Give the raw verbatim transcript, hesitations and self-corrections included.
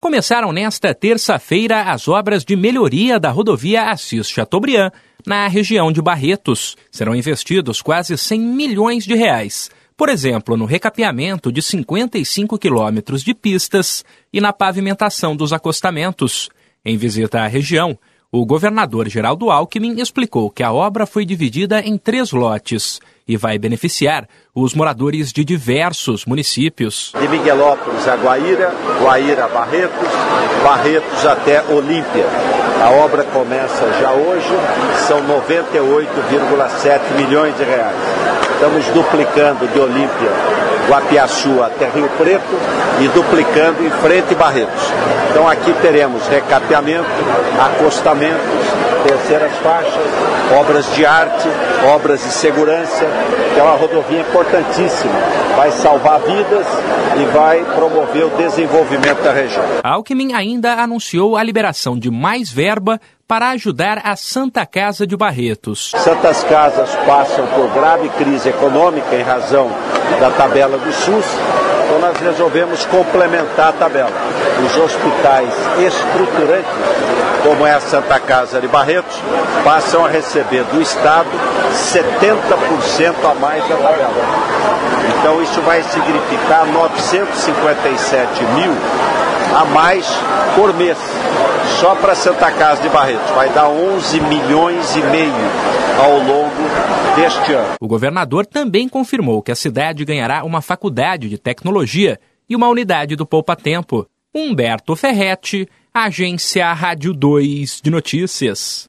Começaram nesta terça-feira as obras de melhoria da rodovia Assis Chateaubriand, na região de Barretos. Serão investidos quase cem milhões de reais. Por exemplo, no recapeamento de cinquenta e cinco quilômetros de pistas e na pavimentação dos acostamentos. Em visita à região, o governador Geraldo Alckmin explicou que a obra foi dividida em três lotes e vai beneficiar os moradores de diversos municípios. De Miguelópolis a Guaíra, Guaíra a Barretos, Barretos até Olímpia. A obra começa já hoje, são noventa e oito vírgula sete milhões de reais. Estamos duplicando de Olímpia, Guapiaçu até Rio Preto e duplicando em frente Barretos. Então aqui teremos recapeamento, acostamentos, terceiras faixas, obras de arte, obras de segurança, que é uma rodovia importantíssima. Vai salvar vidas e vai promover o desenvolvimento da região. Alckmin ainda anunciou a liberação de mais verba para ajudar a Santa Casa de Barretos. Santas Casas passam por grave crise econômica em razão da tabela do SUS, então nós resolvemos complementar a tabela. Os hospitais estruturantes, como é a Santa Casa de Barretos, passam a receber do Estado setenta por cento a mais da tabela. Então isso vai significar novecentos e cinquenta e sete mil a mais por mês, só para Santa Casa de Barretos. Vai dar onze milhões e meio ao longo deste ano. O governador também confirmou que a cidade ganhará uma faculdade de tecnologia e uma unidade do Poupa Tempo. Humberto Ferretti, Agência Rádio dois de Notícias.